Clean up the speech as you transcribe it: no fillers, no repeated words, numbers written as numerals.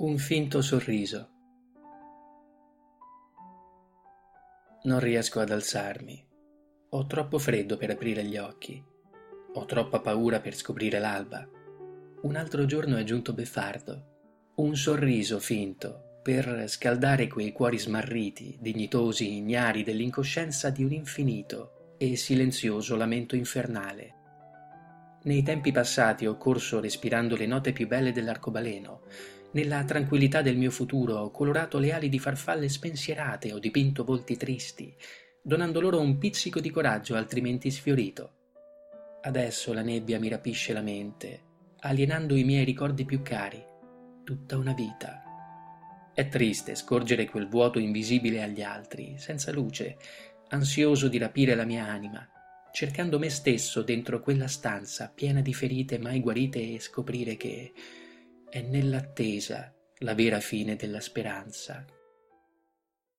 Un finto sorriso. Non riesco ad alzarmi. Ho troppo freddo per aprire gli occhi. Ho troppa paura per scoprire l'alba. Un altro giorno è giunto beffardo. Un sorriso finto per scaldare quei cuori smarriti, dignitosi, ignari dell'incoscienza di un infinito e silenzioso lamento infernale. Nei tempi passati ho corso respirando le note più belle dell'arcobaleno. Nella tranquillità del mio futuro ho colorato le ali di farfalle spensierate, ho dipinto volti tristi, donando loro un pizzico di coraggio altrimenti sfiorito. Adesso la nebbia mi rapisce la mente, alienando i miei ricordi più cari, tutta una vita. È triste scorgere quel vuoto invisibile agli altri, senza luce, ansioso di rapire la mia anima, cercando me stesso dentro quella stanza piena di ferite mai guarite e scoprire che è nell'attesa la vera fine della speranza.